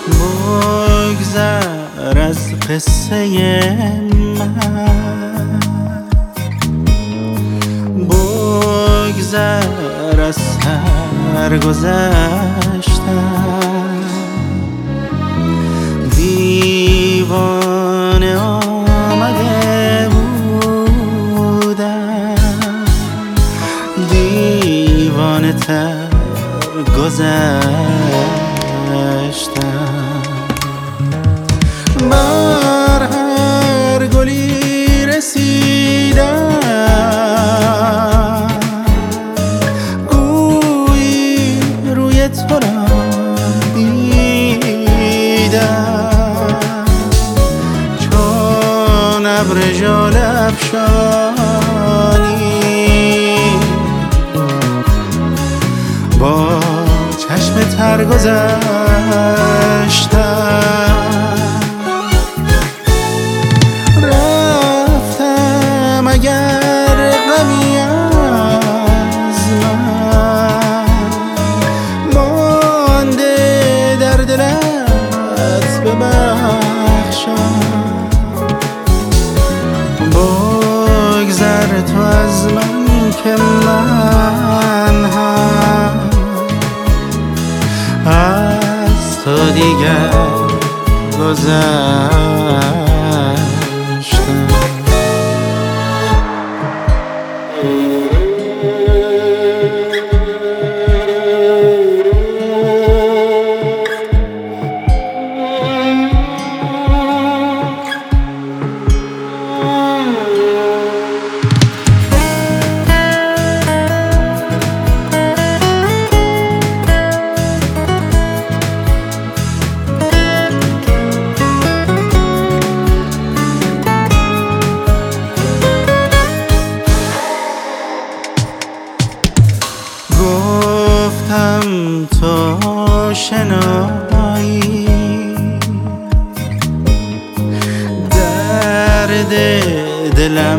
بگذر از قصه من، بگذر از سرگذشتم. دیوانه آمده بودم، دیوانه تر گذشتم. بر هر گلی رسیدم، گویی روی تو را دیدم. چون ابر ژاله افشانی با چشم تر گذشتم. رفتم اگر غمی از من مانده در دلت ببخشم. بگذر تو از من که من هم از تو دیگر گذشتم. گفتم تو شنایی درد دلم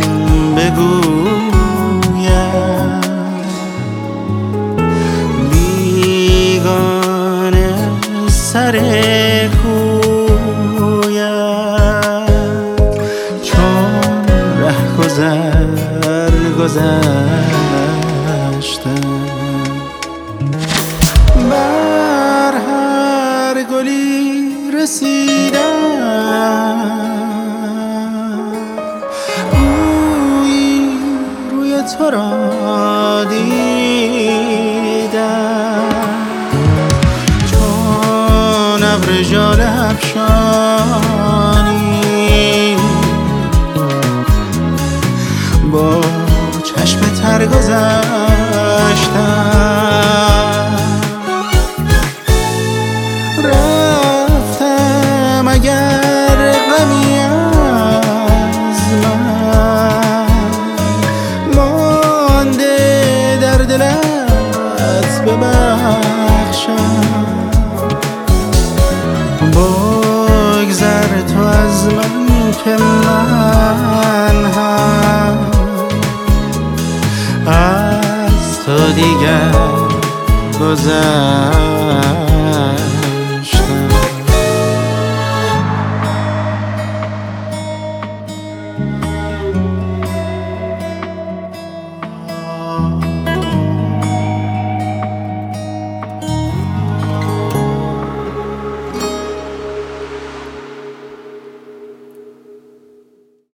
بگویم. بیگانه سر کویم، چون رهگذر گذشتم. بر هر گلی رسیدم، گویی روی تو را دیدم. چون ابر ژاله افشانی با چشم تر گذشتم. رفتم اگر غمی از من مانده در دلت ببخشم. بگذر تو از من که من هم از تو دیگر گذشتم.